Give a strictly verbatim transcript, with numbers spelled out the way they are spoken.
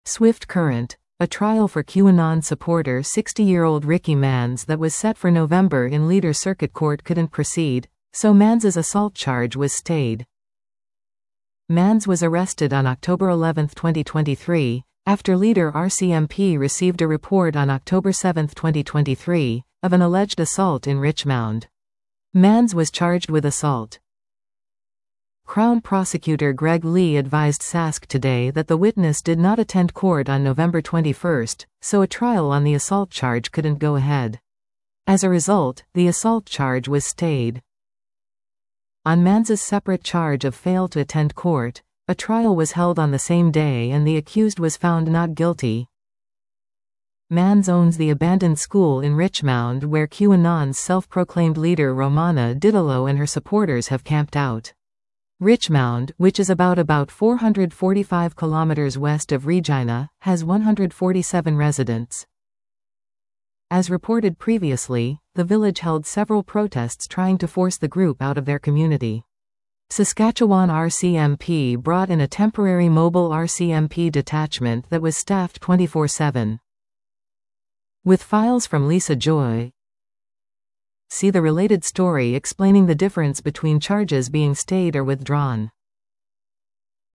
Swift Current. A trial for QAnon supporter sixty-year-old Ricky Manns that was set for November in Leader Circuit Court couldn't proceed, so Manns' assault charge was stayed. Manns was arrested on October eleventh twenty twenty-three, after Leader R C M P received a report on October seventh twenty twenty-three, of an alleged assault in Richmond. Manns was charged with assault. Crown Prosecutor Greg Lee advised Sask today that the witness did not attend court on November twenty-first, so a trial on the assault charge couldn't go ahead. As a result, the assault charge was stayed. On Manns' separate charge of fail to attend court, a trial was held on the same day and the accused was found not guilty. Manns owns the abandoned school in Richmond where QAnon's self-proclaimed leader Romana Didulo and her supporters have camped out. Richmond, which is about about four hundred forty-five kilometers west of Regina, has one hundred forty-seven residents. As reported previously, the village held several protests trying to force the group out of their community. Saskatchewan R C M P brought in a temporary mobile R C M P detachment that was staffed twenty-four seven. With files from Lisa Joy. See the related story explaining the difference between charges being stayed or withdrawn.